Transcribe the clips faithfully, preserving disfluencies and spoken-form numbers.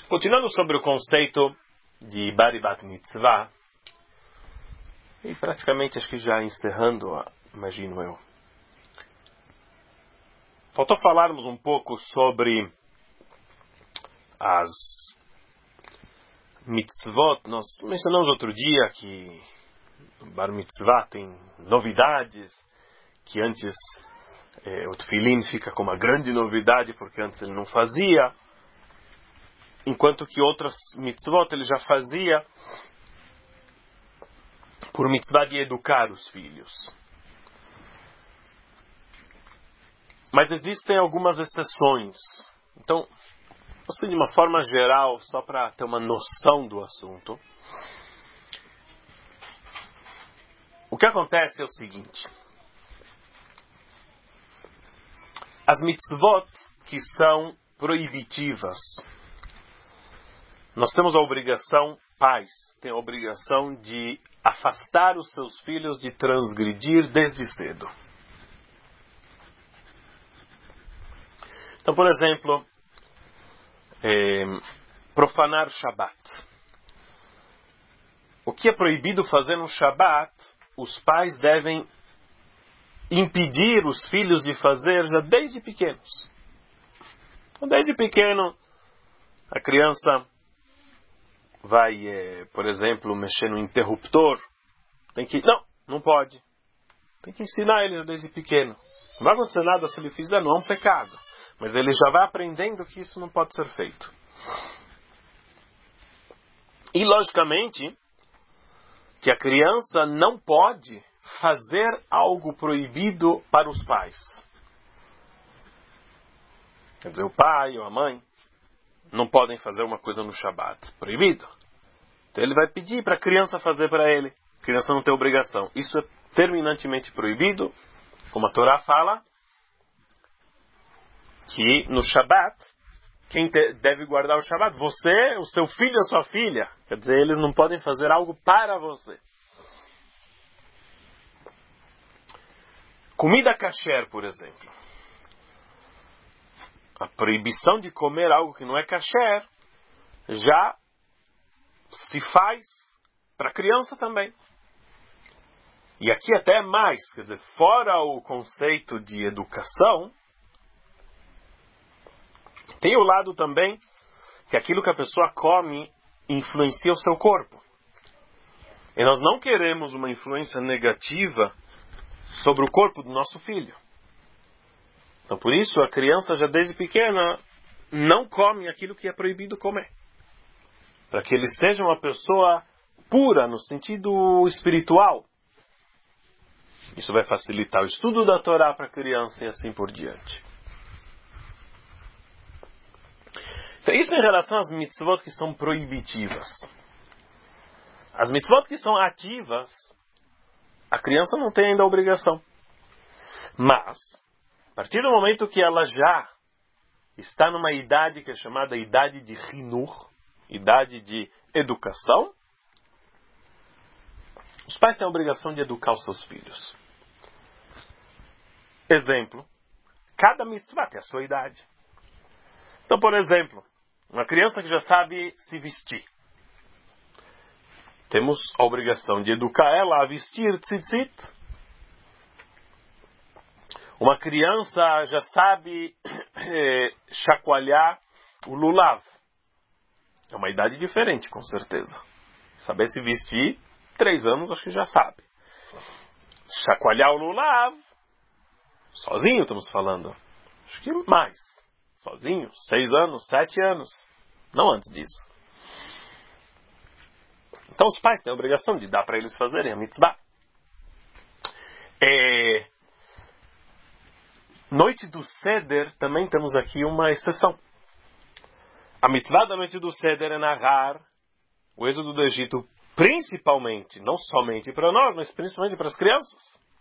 Continuando sobre o conceito de Bar e Bat Mitzvah, e praticamente acho que já encerrando, imagino eu. Faltou falarmos um pouco sobre as mitzvot. Nós mencionamos outro dia que no Bar Mitzvah tem novidades, que antes eh, o Tefilin fica com uma grande novidade, porque antes ele não fazia, enquanto que outras mitzvot ele já fazia por mitzvah de educar os filhos. Mas existem algumas exceções. Então, assim, de uma forma geral, só para ter uma noção do assunto, o que acontece é o seguinte: as mitzvot que são proibitivas, nós temos a obrigação, pais têm a obrigação de afastar os seus filhos de transgredir desde cedo. Então, por exemplo, é, profanar o Shabat. O que é proibido fazer no Shabat, os pais devem impedir os filhos de fazer já desde pequenos. Então, desde pequeno, a criança vai, é, por exemplo, mexer no interruptor. Tem que, não, não pode. Tem que ensinar ele desde pequeno. Não vai acontecer nada se ele fizer, não é um pecado. Mas ele já vai aprendendo que isso não pode ser feito. E, logicamente, que a criança não pode fazer algo proibido para os pais. Quer dizer, o pai ou a mãe não podem fazer uma coisa no Shabat. Proibido. Então ele vai pedir para a criança fazer para ele. A criança não tem obrigação. Isso é terminantemente proibido. Como a Torá fala, que no Shabat, quem te, deve guardar o Shabat? Você, o seu filho ou a sua filha. Quer dizer, eles não podem fazer algo para você. Comida kasher, por exemplo. A proibição de comer algo que não é kasher já se faz para a criança também. E aqui até mais, quer dizer, fora o conceito de educação, tem o lado também que aquilo que a pessoa come influencia o seu corpo. E nós não queremos uma influência negativa sobre o corpo do nosso filho. Então, por isso, a criança já desde pequena não come aquilo que é proibido comer. Para que ele seja uma pessoa pura no sentido espiritual. Isso vai facilitar o estudo da Torá para a criança e assim por diante. Então, isso em relação às mitzvot que são proibitivas. As mitzvot que são ativas, a criança não tem ainda a obrigação. Mas, a partir do momento que ela já está numa idade que é chamada idade de Hinur, idade de educação, os pais têm a obrigação de educar os seus filhos. Exemplo, cada mitzvah tem a sua idade. Então, por exemplo, uma criança que já sabe se vestir. Temos a obrigação de educar ela a vestir tzitzit. Uma criança já sabe eh, chacoalhar o lulav. É uma idade diferente, com certeza. Saber se vestir, três anos, acho que já sabe. Chacoalhar o lulav, sozinho estamos falando. Acho que mais. Sozinho, seis anos, sete anos. Não antes disso. Então os pais têm a obrigação de dar para eles fazerem a mitzvah. É... Noite do Seder, também temos aqui uma exceção. A mitzvah da noite do Seder é narrar o êxodo do Egito, principalmente, não somente para nós, mas principalmente para as crianças.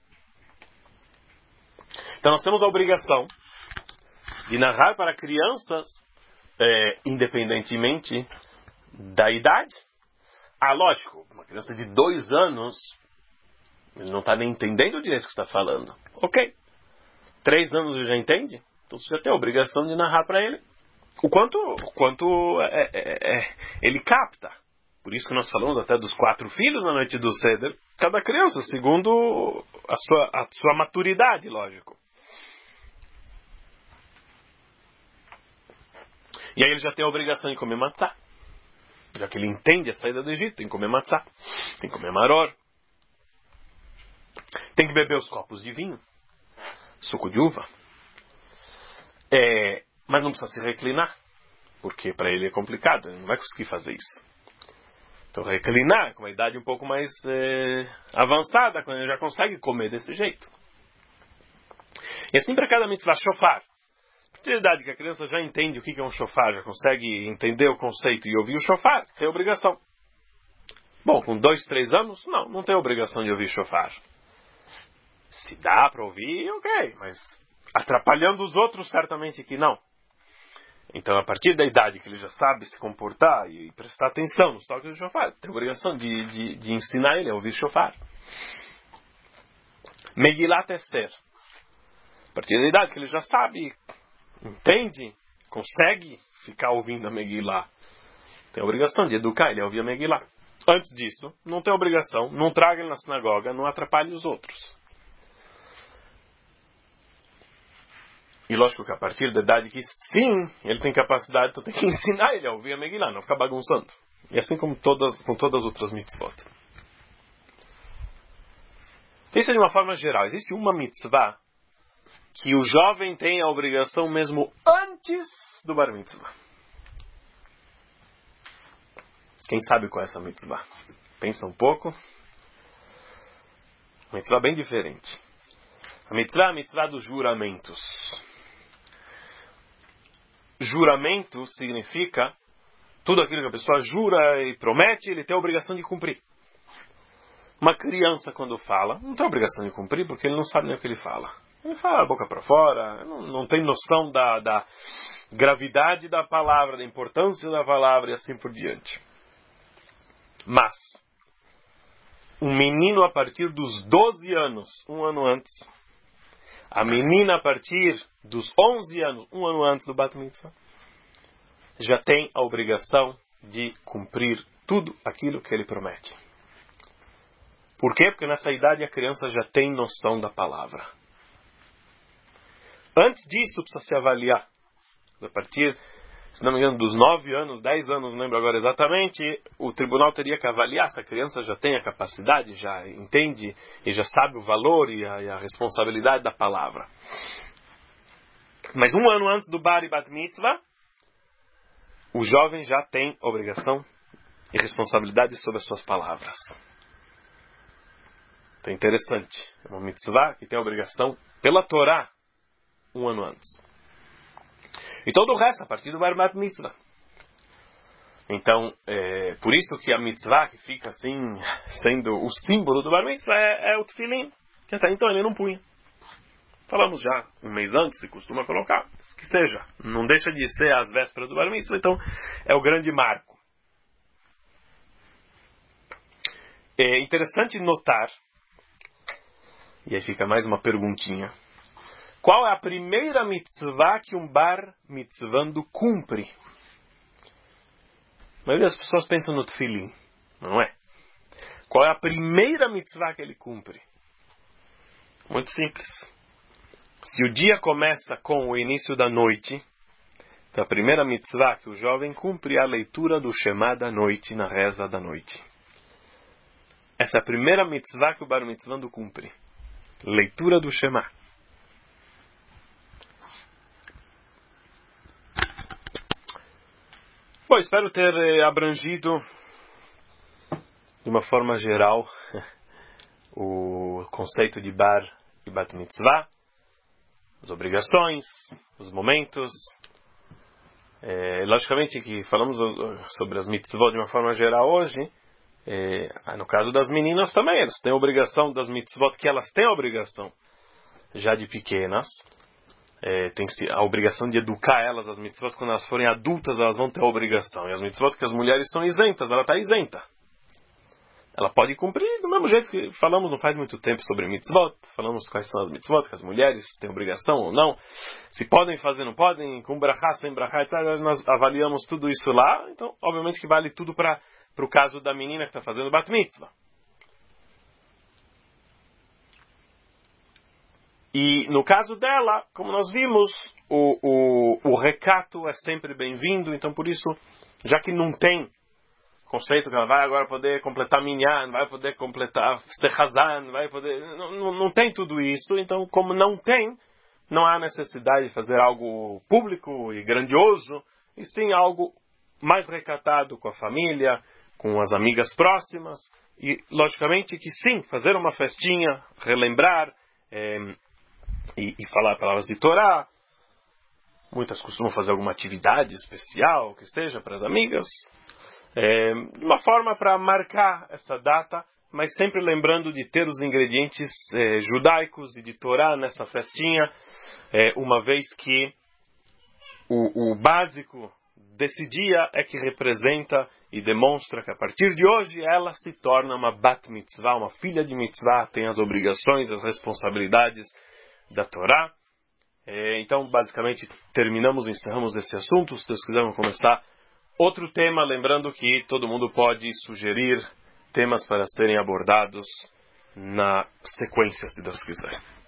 Então nós temos a obrigação de narrar para crianças, é, independentemente da idade. Ah, lógico, uma criança de dois anos, ele não está nem entendendo direito o que está falando. Ok. Três anos ele já entende? Então você já tem a obrigação de narrar para ele. o quanto, o quanto é, é, é, ele capta. Por isso que nós falamos até dos quatro filhos na noite do Seder. Cada criança, segundo a sua, a sua maturidade, lógico. E aí ele já tem a obrigação de comer matzá. Já que ele entende a saída do Egito, tem que comer matzá, tem que comer maror. Tem que beber os copos de vinho, suco de uva. É, mas não precisa se reclinar, porque para ele é complicado, ele não vai conseguir fazer isso. Então reclinar com uma idade um pouco mais é, avançada, quando ele já consegue comer desse jeito. E assim para cada mitzvah, shofar. A partir da idade que a criança já entende o que é um shofar, já consegue entender o conceito e ouvir o shofar, tem obrigação. Bom, com dois, três anos, não, não tem obrigação de ouvir shofar. Se dá para ouvir, ok, mas atrapalhando os outros, certamente que não. Então, a partir da idade que ele já sabe se comportar e prestar atenção nos toques do shofar, tem a obrigação de, de, de ensinar ele a ouvir shofar. Megilat Esther. A partir da idade que ele já sabe, entende, consegue ficar ouvindo a Megillah, tem a obrigação de educar ele a ouvir a Megillah. Antes disso, não tem obrigação, não traga ele na sinagoga, não atrapalhe os outros. E lógico que a partir da idade que sim, ele tem capacidade, então tem que ensinar ele a ouvir a Megillah, não ficar bagunçando. E assim como todas, com todas as outras mitzvot. Isso é de uma forma geral. Existe uma mitzvah que o jovem tem a obrigação mesmo antes do bar mitzvah. Quem sabe qual é essa mitzvah? Pensa um pouco. Uma mitzvah bem diferente. A mitzvah é a mitzvah dos juramentos. Juramento significa tudo aquilo que a pessoa jura e promete, ele tem a obrigação de cumprir. Uma criança, quando fala, não tem a obrigação de cumprir porque ele não sabe nem o que ele fala. Ele fala a boca para fora, não, não tem noção da, da gravidade da palavra, da importância da palavra e assim por diante. Mas, um menino a partir dos doze anos, um ano antes, a menina a partir dos onze anos, um ano antes do Bat Mitzvah, já tem a obrigação de cumprir tudo aquilo que ele promete. Por quê? Porque nessa idade a criança já tem noção da palavra. Antes disso precisa se avaliar. A partir, se não me engano, dos nove anos, dez anos, não lembro agora exatamente, o tribunal teria que avaliar se a criança já tem a capacidade, já entende e já sabe o valor e a, e a responsabilidade da palavra. Mas um ano antes do Bar e Bat Mitzvah, o jovem já tem obrigação e responsabilidade sobre as suas palavras. Então é interessante. É uma mitzvah que tem a obrigação pela Torá um ano antes. E todo o resto a partir do Bar Bat Mitzvah. Então, é, por isso que a mitzvah que fica assim, sendo o símbolo do Bar Mitzvah é, é o tefilim, que até então ele não punha. Falamos já, um mês antes se costuma colocar, que seja. Não deixa de ser as vésperas do Bar Mitzvah, então é o grande marco. É interessante notar, e aí fica mais uma perguntinha, qual é a primeira mitzvah que um bar mitzvando cumpre? A maioria das pessoas pensam no tefilim, não é? Qual é a primeira mitzvah que ele cumpre? Muito simples. Se o dia começa com o início da noite, então a primeira mitzvah que o jovem cumpre é a leitura do Shema da noite, na reza da noite. Essa é a primeira mitzvah que o bar mitzvando cumpre. Leitura do Shema. Bom, espero ter eh, abrangido de uma forma geral o conceito de bar e bat mitzvah, as obrigações, os momentos. É, logicamente que falamos sobre as mitzvot de uma forma geral hoje. É, no caso das meninas também, elas têm a obrigação das mitzvot que elas têm a obrigação já de pequenas. É, tem a obrigação de educar elas, as mitzvot, quando elas forem adultas, elas vão ter a obrigação. E as mitzvot que as mulheres são isentas, ela está isenta. ela pode cumprir do mesmo jeito que falamos não faz muito tempo sobre mitzvot, falamos quais são as mitzvot, que as mulheres têm obrigação ou não, se podem fazer, não podem, com brachá, sem brachá, etcétera. Nós avaliamos tudo isso lá, então obviamente que vale tudo para o caso da menina que está fazendo bat mitzvah. E no caso dela, como nós vimos, o, o, o recato é sempre bem-vindo, então por isso, já que não tem conceito que ela vai agora poder completar minyan, vai poder completar sechazan, vai poder... Não, não, não tem tudo isso, então como não tem, não há necessidade de fazer algo público e grandioso, e sim algo mais recatado com a família, com as amigas próximas, e logicamente que sim, fazer uma festinha, relembrar, é, e, e falar palavras de Torá. Muitas costumam fazer alguma atividade especial, que seja, para as amigas. É, uma forma para marcar essa data, mas sempre lembrando de ter os ingredientes é, judaicos e de Torá nessa festinha, é, uma vez que o, o básico desse dia é que representa e demonstra que a partir de hoje ela se torna uma bat mitzvah, uma filha de mitzvah, tem as obrigações, as responsabilidades da Torá. É, então, basicamente, terminamos, encerramos esse assunto. Se Deus quiser, vamos começar outro tema, lembrando que todo mundo pode sugerir temas para serem abordados na sequência, se Deus quiser.